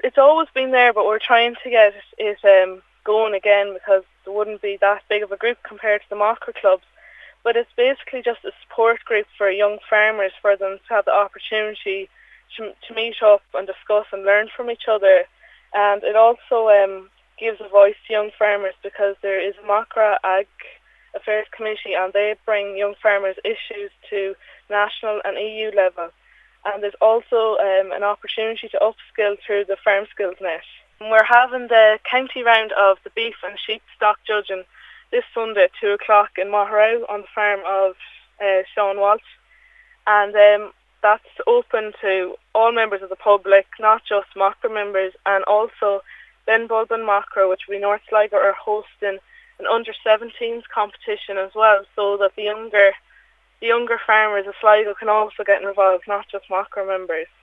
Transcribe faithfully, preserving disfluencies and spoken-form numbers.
it's always been there, but we're trying to get it um, going again because there wouldn't be that big of a group compared to the Macra clubs. But it's basically just a support group for young farmers, for them to have the opportunity to, to meet up and discuss and learn from each other. And it also um, gives a voice to young farmers because there is a Macra Ag Affairs Committee, and they bring young farmers issues to national and E U level. And there's also um, an opportunity to upskill through the Farm Skills Net. And we're having the county round of the beef and sheep stock judging this Sunday at two o'clock in Maharow on the farm of uh, Sean Walsh. And um, that's open to all members of the public, not just Macra members, and also Benbulben Macra, which will be North Sligo, are hosting an under seventeens competition as well, so that the younger the younger farmers of Sligo can also get involved, not just Macra members.